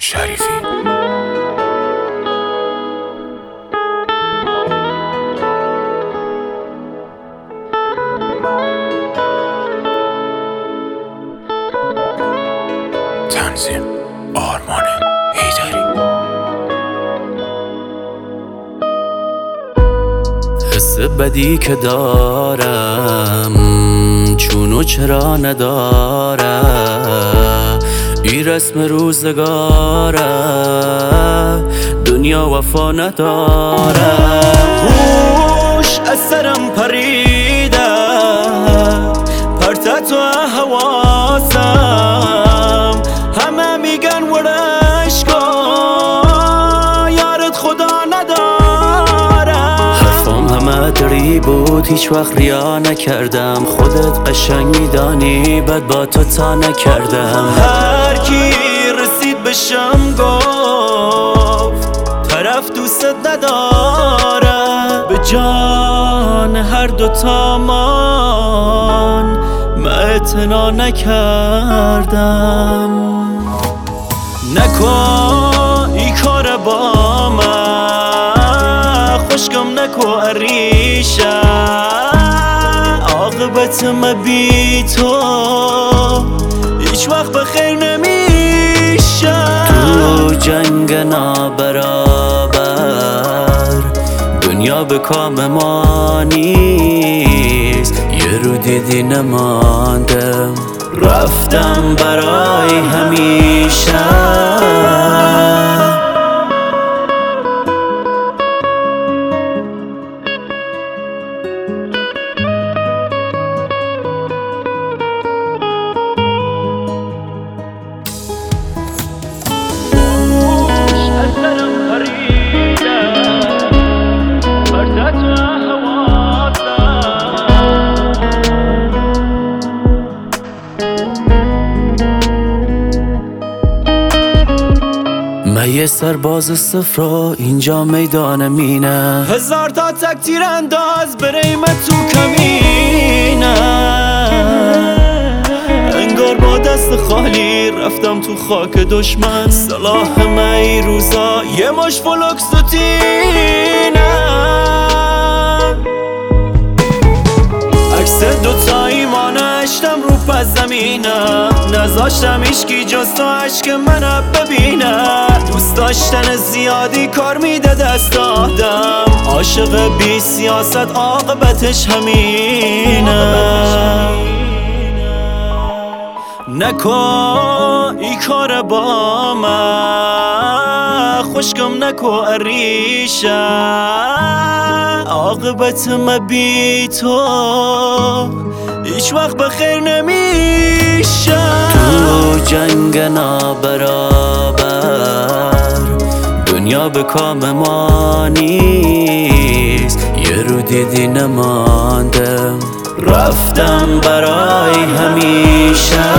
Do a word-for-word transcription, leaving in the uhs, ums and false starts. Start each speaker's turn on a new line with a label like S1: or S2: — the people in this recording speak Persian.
S1: شریفی. تنظیم آرمان حیدری.
S2: حس بدی که دارم چونو چرا نداره، ای رسم روزگاره، دنیا وفا نداره. هوش از سرم پریده، پرت تو حواسم، همه میگن ورش کن یارت خدا نداره. حرفام همه دری بود، هیچ وقت ریا نکردم، خودت قشنگ میدانی بد با تو تا نکردم. هر کی رسید بشم گفت طرف دوستت نداره، به جان هر دوتامان اعتنا نکردم. نکن ای کار با من، خوشگم نکو عریشه، عاقبت ما بی تو هیچ وقت بخیر نمیشه. تو جنگ نابرابر، دنیا به کام ما نیست، یه رو دیدی نماندم، رفتم برای همیشه. من یه سرباز صفرا، اینجا میدان مینه، هزار تا تک تیر انداز بریم تو کمینه. انگار با دست خالی رفتم تو خاک دشمن، صلاح من روزا یه مش فلوکس و تینه. عکس دوتایی ما نشتم رو پس زمینم، نذاشتم ایشکی جز تو عشق منو ببینه. دوست داشتن زیادی کار میده دست آدم، عاشق بی سیاست عاقبتش همینه. نکن ای کار با من، خوشگم نکو عریشه، عاقبت ما بی تو هیچ وقت بخیر نمیشه. تو جنگ نابرابر، دنیا به کام ما نیست، یه رو دیدی نماندم، رفتم برای همیشه.